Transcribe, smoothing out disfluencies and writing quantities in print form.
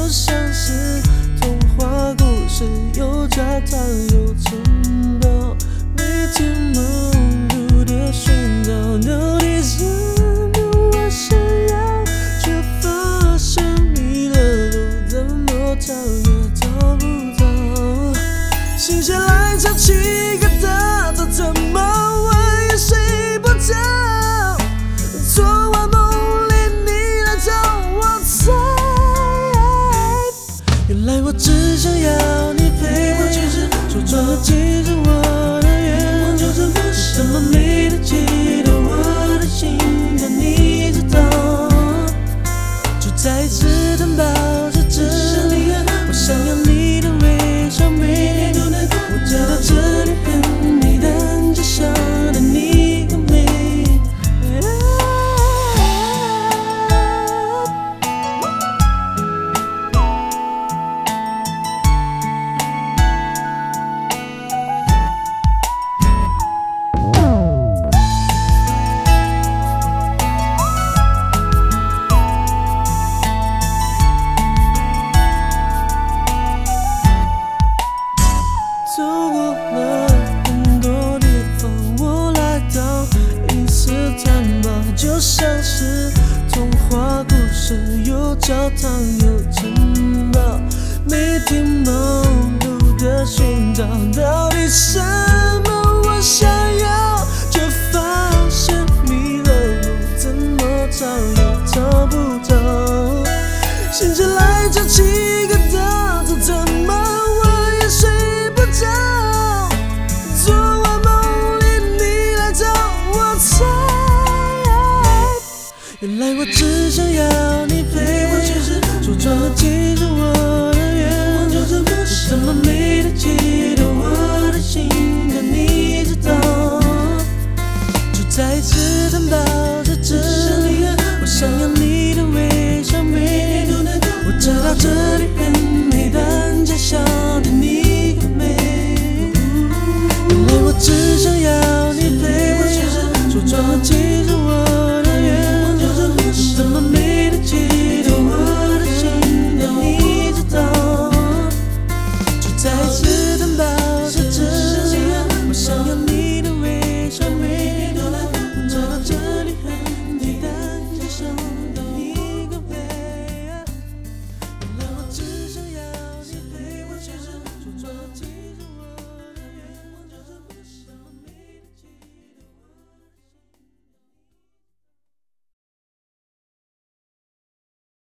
像是童话故事，有教堂有城堡，每天忙碌的寻找，到底什么我想要，却发现迷了路，怎么找也找不到。醒下来超起个大早，怎么我也睡不着。昨晚梦里你来找我猜，原来我只想要你陪我去吃，说穿了其实我的愿望就是不是怎么没得记得我的心，但你知道，就再次担保着这里，我想要你的微笑，每天都能我知道这里很美，但至少的你更美。走过了很多地方，我来到伊斯坦堡，就像是童话故事，有教堂有城堡，每天忙碌的寻找，到底什么我想要，却发现迷了路，怎么找也找不到。醒起来就起个大早，怎么我也睡不着。昨晚梦里你来找我猜，原来我只想要你陪我去吃，说穿了其实我的愿望就是不是怎么没得记得我的心，但你知道，就再次担保着这里，我想要你的微笑，每天都能我知道这里很美，但至少的你更美。原来我只想要你陪我去吃，说穿了其实